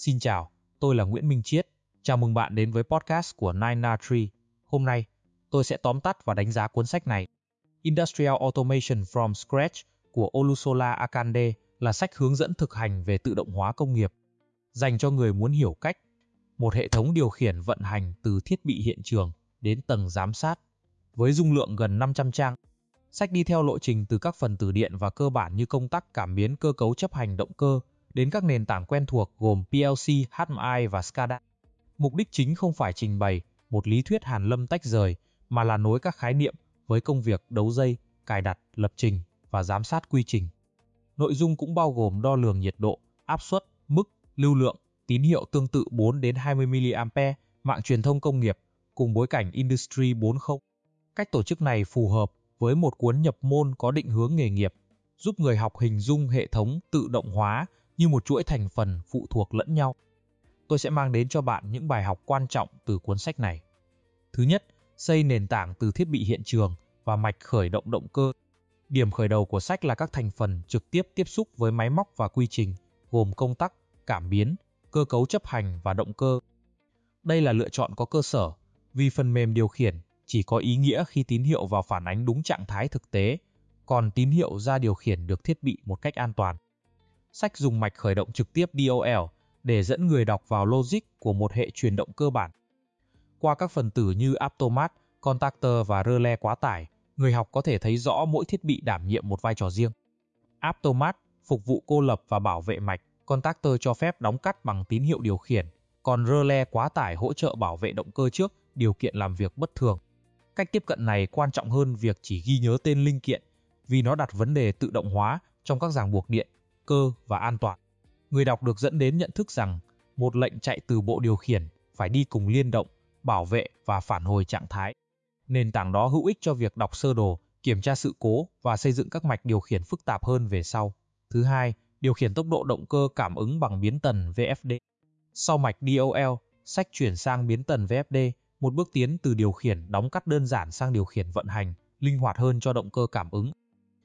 Xin chào, tôi là Nguyễn Minh Chiết. Chào mừng bạn đến với podcast của 9na3. Hôm nay, tôi sẽ tóm tắt và đánh giá cuốn sách này. Industrial Automation from Scratch của Olusola Akande là sách hướng dẫn thực hành về tự động hóa công nghiệp, dành cho người muốn hiểu cách một hệ thống điều khiển vận hành từ thiết bị hiện trường đến tầng giám sát. Với dung lượng gần 500 trang, sách đi theo lộ trình từ các phần tử điện và cơ bản như công tắc, cảm biến, cơ cấu chấp hành động cơ, đến các nền tảng quen thuộc gồm PLC, HMI và SCADA. Mục đích chính không phải trình bày một lý thuyết hàn lâm tách rời, mà là nối các khái niệm với công việc đấu dây, cài đặt, lập trình và giám sát quy trình. Nội dung cũng bao gồm đo lường nhiệt độ, áp suất, mức, lưu lượng, tín hiệu tương tự 4 đến 20 mA, mạng truyền thông công nghiệp cùng bối cảnh Industry 4.0. Cách tổ chức này phù hợp với một cuốn nhập môn có định hướng nghề nghiệp, giúp người học hình dung hệ thống tự động hóa như một chuỗi thành phần phụ thuộc lẫn nhau. Tôi sẽ mang đến cho bạn những bài học quan trọng từ cuốn sách này. Thứ nhất, xây nền tảng từ thiết bị hiện trường và mạch khởi động động cơ. Điểm khởi đầu của sách là các thành phần trực tiếp tiếp xúc với máy móc và quy trình, gồm công tắc, cảm biến, cơ cấu chấp hành và động cơ. Đây là lựa chọn có cơ sở, vì phần mềm điều khiển chỉ có ý nghĩa khi tín hiệu vào phản ánh đúng trạng thái thực tế, còn tín hiệu ra điều khiển được thiết bị một cách an toàn. Sách dùng mạch khởi động trực tiếp DOL để dẫn người đọc vào logic của một hệ truyền động cơ bản. Qua các phần tử như automat, contactor và rơ le quá tải, người học có thể thấy rõ mỗi thiết bị đảm nhiệm một vai trò riêng. Automat phục vụ cô lập và bảo vệ mạch, contactor cho phép đóng cắt bằng tín hiệu điều khiển, còn rơ le quá tải hỗ trợ bảo vệ động cơ trước điều kiện làm việc bất thường. Cách tiếp cận này quan trọng hơn việc chỉ ghi nhớ tên linh kiện, vì nó đặt vấn đề tự động hóa trong các ràng buộc điện, cơ và an toàn. Người đọc được dẫn đến nhận thức rằng một lệnh chạy từ bộ điều khiển phải đi cùng liên động, bảo vệ và phản hồi trạng thái. Nền tảng đó hữu ích cho việc đọc sơ đồ, kiểm tra sự cố và xây dựng các mạch điều khiển phức tạp hơn về sau. Thứ hai, điều khiển tốc độ động cơ cảm ứng bằng biến tần VFD. Sau mạch DOL, sách chuyển sang biến tần VFD, một bước tiến từ điều khiển đóng cắt đơn giản sang điều khiển vận hành, linh hoạt hơn cho động cơ cảm ứng.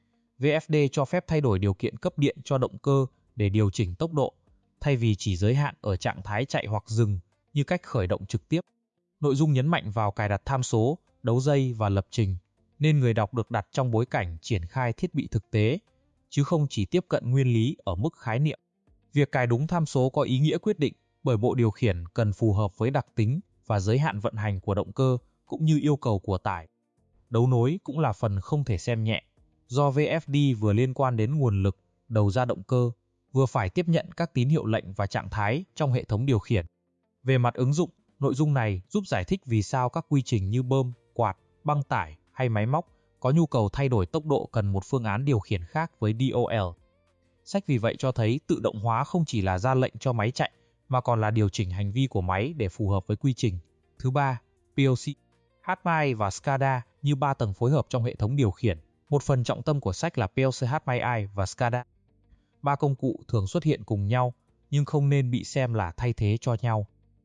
VFD cho phép thay đổi điều kiện cấp điện cho động cơ để điều chỉnh tốc độ, thay vì chỉ giới hạn ở trạng thái chạy hoặc dừng như cách khởi động trực tiếp. Nội dung nhấn mạnh vào cài đặt tham số, đấu dây và lập trình, nên người đọc được đặt trong bối cảnh triển khai thiết bị thực tế, chứ không chỉ tiếp cận nguyên lý ở mức khái niệm. Việc cài đúng tham số có ý nghĩa quyết định, bởi bộ điều khiển cần phù hợp với đặc tính và giới hạn vận hành của động cơ cũng như yêu cầu của tải. Đấu nối cũng là phần không thể xem nhẹ, do VFD vừa liên quan đến nguồn lực, đầu ra động cơ, vừa phải tiếp nhận các tín hiệu lệnh và trạng thái trong hệ thống điều khiển. Về mặt ứng dụng, nội dung này giúp giải thích vì sao các quy trình như bơm, quạt, băng tải hay máy móc có nhu cầu thay đổi tốc độ cần một phương án điều khiển khác với DOL. Sách vì vậy cho thấy tự động hóa không chỉ là ra lệnh cho máy chạy, mà còn là điều chỉnh hành vi của máy để phù hợp với quy trình. Thứ ba, PLC, HMI và SCADA như ba tầng phối hợp trong hệ thống điều khiển. Một phần trọng tâm của sách là PLC, HMI và SCADA. Ba công cụ thường xuất hiện cùng nhau, nhưng không nên bị xem là thay thế cho nhau.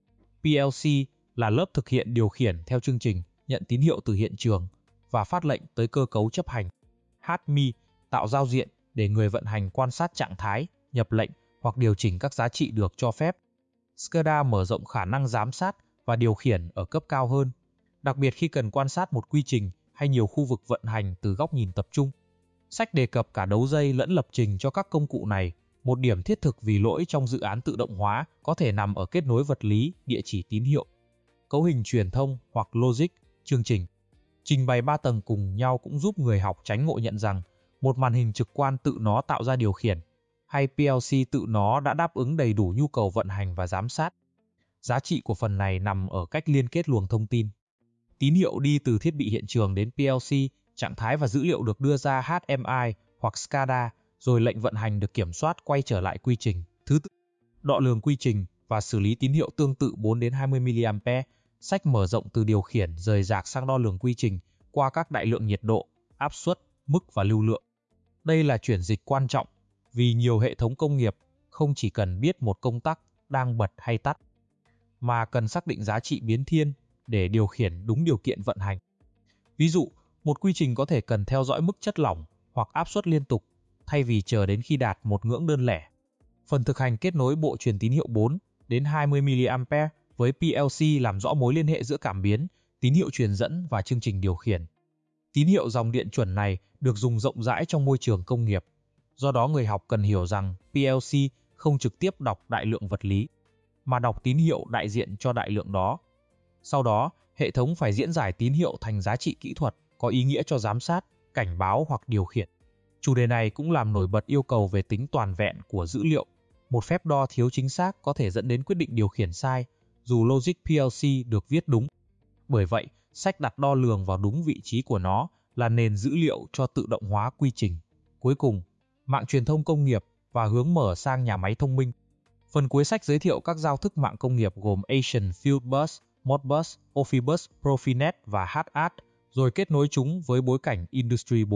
PLC là lớp thực hiện điều khiển theo chương trình, nhận tín hiệu từ hiện trường và phát lệnh tới cơ cấu chấp hành. HMI tạo giao diện để người vận hành quan sát trạng thái, nhập lệnh hoặc điều chỉnh các giá trị được cho phép. SCADA mở rộng khả năng giám sát và điều khiển ở cấp cao hơn, đặc biệt khi cần quan sát một quy trình hay nhiều khu vực vận hành từ góc nhìn tập trung. Sách đề cập cả đấu dây lẫn lập trình cho các công cụ này, một điểm thiết thực vì lỗi trong dự án tự động hóa có thể nằm ở kết nối vật lý, địa chỉ tín hiệu, cấu hình truyền thông hoặc logic, chương trình. Trình bày ba tầng cùng nhau cũng giúp người học tránh ngộ nhận rằng một màn hình trực quan tự nó tạo ra điều khiển, hay PLC tự nó đã đáp ứng đầy đủ nhu cầu vận hành và giám sát. Giá trị của phần này nằm ở cách liên kết luồng thông tin. Tín hiệu đi từ thiết bị hiện trường đến PLC, trạng thái và dữ liệu được đưa ra HMI hoặc SCADA, rồi lệnh vận hành được kiểm soát quay trở lại quy trình. Thứ tự, đo lường quy trình và xử lý tín hiệu tương tự 4 đến 20 mA. Sách mở rộng từ điều khiển rời rạc sang đo lường quy trình qua các đại lượng nhiệt độ, áp suất, mức và lưu lượng. Đây là chuyển dịch quan trọng vì nhiều hệ thống công nghiệp không chỉ cần biết một công tắc đang bật hay tắt, mà cần xác định giá trị biến thiên để điều khiển đúng điều kiện vận hành. Ví dụ, một quy trình có thể cần theo dõi mức chất lỏng hoặc áp suất liên tục thay vì chờ đến khi đạt một ngưỡng đơn lẻ. Phần thực hành kết nối bộ truyền tín hiệu 4, đến 20 mA với PLC làm rõ mối liên hệ giữa cảm biến, tín hiệu truyền dẫn và chương trình điều khiển. Tín hiệu dòng điện chuẩn này được dùng rộng rãi trong môi trường công nghiệp. Do đó người học cần hiểu rằng PLC không trực tiếp đọc đại lượng vật lý, mà đọc tín hiệu đại diện cho đại lượng đó. Sau đó, hệ thống phải diễn giải tín hiệu thành giá trị kỹ thuật có ý nghĩa cho giám sát, cảnh báo hoặc điều khiển. Chủ đề này cũng làm nổi bật yêu cầu về tính toàn vẹn của dữ liệu. Một phép đo thiếu chính xác có thể dẫn đến quyết định điều khiển sai, dù logic PLC được viết đúng. Bởi vậy, sách đặt đo lường vào đúng vị trí của nó là nền dữ liệu cho tự động hóa quy trình. Cuối cùng, mạng truyền thông công nghiệp và hướng mở sang nhà máy thông minh. Phần cuối sách giới thiệu các giao thức mạng công nghiệp gồm Asian Field Bus, Modbus, Ofibus, Profinet và HAT, rồi kết nối chúng với bối cảnh Industry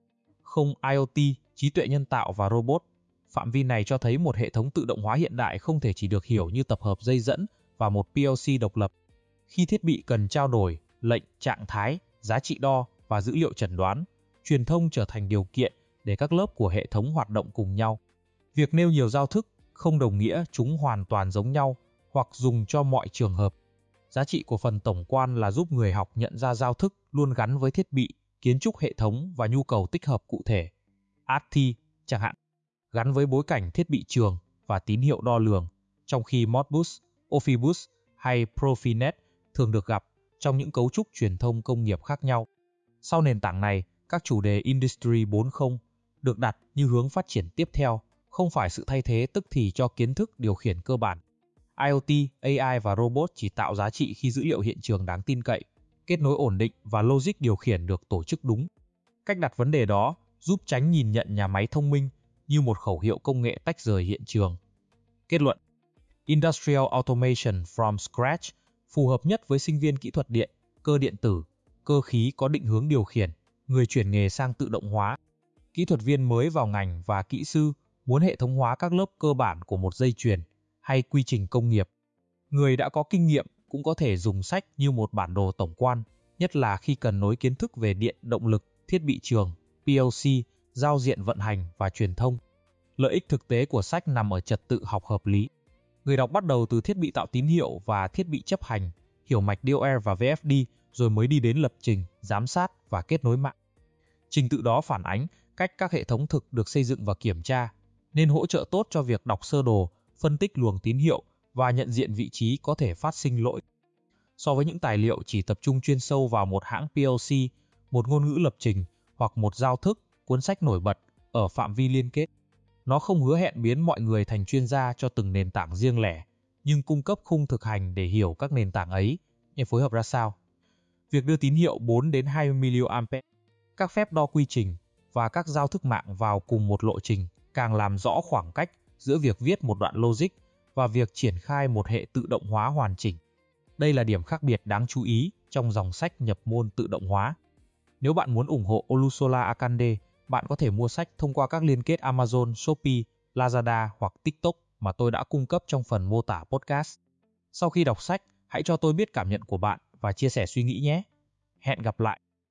4.0 IoT, trí tuệ nhân tạo và robot. Phạm vi này cho thấy một hệ thống tự động hóa hiện đại không thể chỉ được hiểu như tập hợp dây dẫn và một PLC độc lập. Khi thiết bị cần trao đổi, lệnh, trạng thái, giá trị đo và dữ liệu chẩn đoán, truyền thông trở thành điều kiện để các lớp của hệ thống hoạt động cùng nhau. Việc nêu nhiều giao thức không đồng nghĩa chúng hoàn toàn giống nhau hoặc dùng cho mọi trường hợp. Giá trị của phần tổng quan là giúp người học nhận ra giao thức luôn gắn với thiết bị, kiến trúc hệ thống và nhu cầu tích hợp cụ thể. ART chẳng hạn, gắn với bối cảnh thiết bị trường và tín hiệu đo lường, trong khi Modbus, Ofibus hay Profinet thường được gặp trong những cấu trúc truyền thông công nghiệp khác nhau. Sau nền tảng này, các chủ đề Industry 4.0 được đặt như hướng phát triển tiếp theo, không phải sự thay thế tức thì cho kiến thức điều khiển cơ bản. IoT, AI và robot chỉ tạo giá trị khi dữ liệu hiện trường đáng tin cậy, kết nối ổn định và logic điều khiển được tổ chức đúng. Cách đặt vấn đề đó giúp tránh nhìn nhận nhà máy thông minh như một khẩu hiệu công nghệ tách rời hiện trường. Kết luận: Industrial Automation from Scratch phù hợp nhất với sinh viên kỹ thuật điện, cơ điện tử, cơ khí có định hướng điều khiển, người chuyển nghề sang tự động hóa, kỹ thuật viên mới vào ngành và kỹ sư muốn hệ thống hóa các lớp cơ bản của một dây chuyền hay quy trình công nghiệp. Người đã có kinh nghiệm cũng có thể dùng sách như một bản đồ tổng quan, nhất là khi cần nối kiến thức về điện, động lực, thiết bị trường, PLC, giao diện vận hành và truyền thông. Lợi ích thực tế của sách nằm ở trật tự học hợp lý. Người đọc bắt đầu từ thiết bị tạo tín hiệu và thiết bị chấp hành, hiểu mạch DOR và VFD, rồi mới đi đến lập trình, giám sát và kết nối mạng. Trình tự đó phản ánh cách các hệ thống thực được xây dựng và kiểm tra, nên hỗ trợ tốt cho việc đọc sơ đồ, phân tích luồng tín hiệu và nhận diện vị trí có thể phát sinh lỗi. So với những tài liệu chỉ tập trung chuyên sâu vào một hãng PLC, một ngôn ngữ lập trình hoặc một giao thức, cuốn sách nổi bật ở phạm vi liên kết. Nó không hứa hẹn biến mọi người thành chuyên gia cho từng nền tảng riêng lẻ, nhưng cung cấp khung thực hành để hiểu các nền tảng ấy để phối hợp ra sao. Việc đưa tín hiệu 4 đến 20 mA, các phép đo quy trình và các giao thức mạng vào cùng một lộ trình càng làm rõ khoảng cách giữa việc viết một đoạn logic và việc triển khai một hệ tự động hóa hoàn chỉnh. Đây là điểm khác biệt đáng chú ý trong dòng sách nhập môn tự động hóa. Nếu bạn muốn ủng hộ Olusola Akande, bạn có thể mua sách thông qua các liên kết Amazon, Shopee, Lazada hoặc TikTok mà tôi đã cung cấp trong phần mô tả podcast. Sau khi đọc sách, hãy cho tôi biết cảm nhận của bạn và chia sẻ suy nghĩ nhé. Hẹn gặp lại!